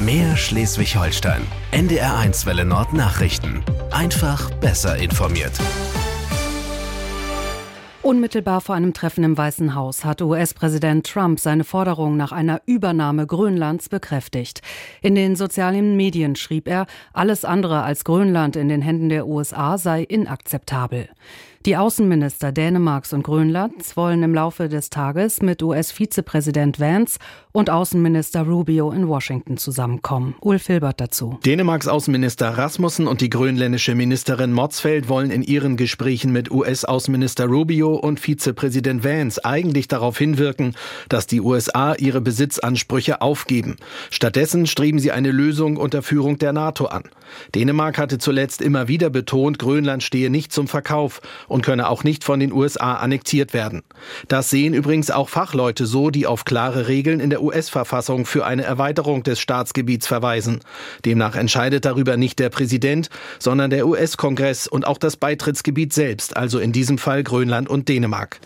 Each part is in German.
Mehr Schleswig-Holstein. NDR1 Welle Nord Nachrichten. Einfach besser informiert. Unmittelbar vor einem Treffen im Weißen Haus hat US-Präsident Trump seine Forderung nach einer Übernahme Grönlands bekräftigt. In den sozialen Medien schrieb er, alles andere als Grönland in den Händen der USA sei inakzeptabel. Die Außenminister Dänemarks und Grönlands wollen im Laufe des Tages mit US-Vizepräsident Vance und Außenminister Rubio in Washington zusammenkommen. Ulf Hilbert dazu. Dänemarks Außenminister Rasmussen und die grönländische Ministerin Motzfeldt wollen in ihren Gesprächen mit US-Außenminister Rubio und Vizepräsident Vance eigentlich darauf hinwirken, dass die USA ihre Besitzansprüche aufgeben. Stattdessen streben sie eine Lösung unter Führung der NATO an. Dänemark hatte zuletzt immer wieder betont, Grönland stehe nicht zum Verkauf und könne auch nicht von den USA annektiert werden. Das sehen übrigens auch Fachleute so, die auf klare Regeln in der US-Verfassung für eine Erweiterung des Staatsgebiets verweisen. Demnach entscheidet darüber nicht der Präsident, sondern der US-Kongress und auch das Beitrittsgebiet selbst, also in diesem Fall Grönland und Dänemark.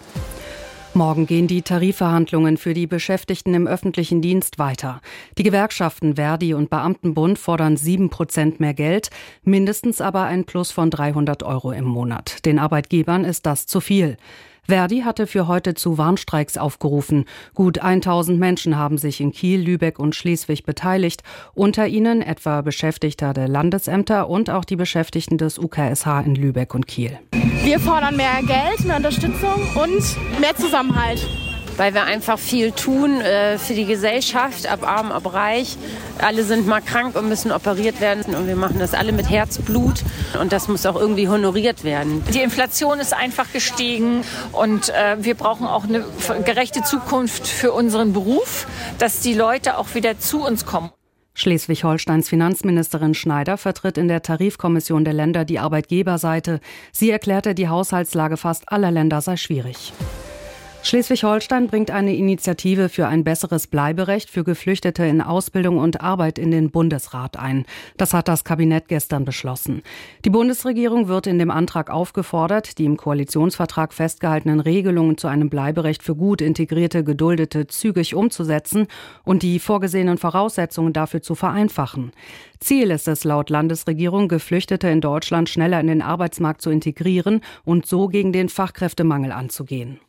Morgen gehen die Tarifverhandlungen für die Beschäftigten im öffentlichen Dienst weiter. Die Gewerkschaften Verdi und Beamtenbund fordern 7% mehr Geld, mindestens aber ein Plus von 300 € im Monat. Den Arbeitgebern ist das zu viel. Verdi hatte für heute zu Warnstreiks aufgerufen. Gut 1000 Menschen haben sich in Kiel, Lübeck und Schleswig beteiligt. Unter ihnen etwa Beschäftigte der Landesämter und auch die Beschäftigten des UKSH in Lübeck und Kiel. Wir fordern mehr Geld, mehr Unterstützung und mehr Zusammenhalt. Weil wir einfach viel tun für die Gesellschaft, ab arm, ab reich. Alle sind mal krank und müssen operiert werden und wir machen das alle mit Herzblut und das muss auch irgendwie honoriert werden. Die Inflation ist einfach gestiegen und wir brauchen auch eine gerechte Zukunft für unseren Beruf, dass die Leute auch wieder zu uns kommen. Schleswig-Holsteins Finanzministerin Schneider vertritt in der Tarifkommission der Länder die Arbeitgeberseite. Sie erklärte, die Haushaltslage fast aller Länder sei schwierig. Schleswig-Holstein bringt eine Initiative für ein besseres Bleiberecht für Geflüchtete in Ausbildung und Arbeit in den Bundesrat ein. Das hat das Kabinett gestern beschlossen. Die Bundesregierung wird in dem Antrag aufgefordert, die im Koalitionsvertrag festgehaltenen Regelungen zu einem Bleiberecht für gut integrierte Geduldete zügig umzusetzen und die vorgesehenen Voraussetzungen dafür zu vereinfachen. Ziel ist es laut Landesregierung, Geflüchtete in Deutschland schneller in den Arbeitsmarkt zu integrieren und so gegen den Fachkräftemangel anzugehen.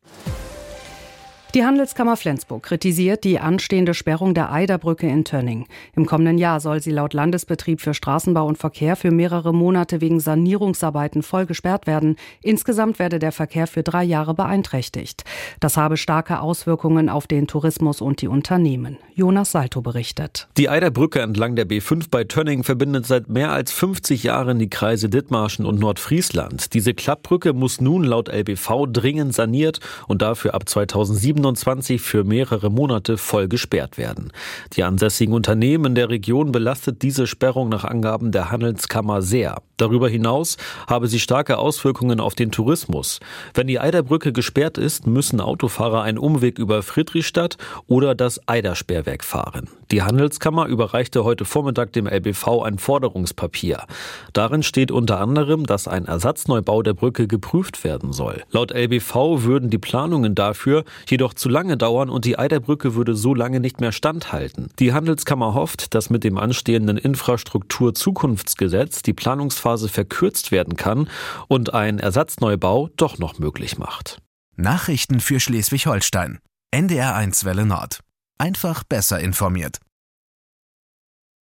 Die Handelskammer Flensburg kritisiert die anstehende Sperrung der Eiderbrücke in Tönning. Im kommenden Jahr soll sie laut Landesbetrieb für Straßenbau und Verkehr für mehrere Monate wegen Sanierungsarbeiten voll gesperrt werden. Insgesamt werde der Verkehr für 3 Jahre beeinträchtigt. Das habe starke Auswirkungen auf den Tourismus und die Unternehmen. Jonas Salto berichtet. Die Eiderbrücke entlang der B5 bei Tönning verbindet seit mehr als 50 Jahren die Kreise Dithmarschen und Nordfriesland. Diese Klappbrücke muss nun laut LBV dringend saniert und dafür ab 2027 für mehrere Monate voll gesperrt werden. Die ansässigen Unternehmen der Region belastet diese Sperrung nach Angaben der Handelskammer sehr. Darüber hinaus habe sie starke Auswirkungen auf den Tourismus. Wenn die Eiderbrücke gesperrt ist, müssen Autofahrer einen Umweg über Friedrichstadt oder das Eidersperrwerk fahren. Die Handelskammer überreichte heute Vormittag dem LBV ein Forderungspapier. Darin steht unter anderem, dass ein Ersatzneubau der Brücke geprüft werden soll. Laut LBV würden die Planungen dafür jedoch zu lange dauern und die Eiderbrücke würde so lange nicht mehr standhalten. Die Handelskammer hofft, dass mit dem anstehenden Infrastrukturzukunftsgesetz die Planungsphase verkürzt werden kann und ein Ersatzneubau doch noch möglich macht. Nachrichten für Schleswig-Holstein. NDR1 Welle Nord. Einfach besser informiert.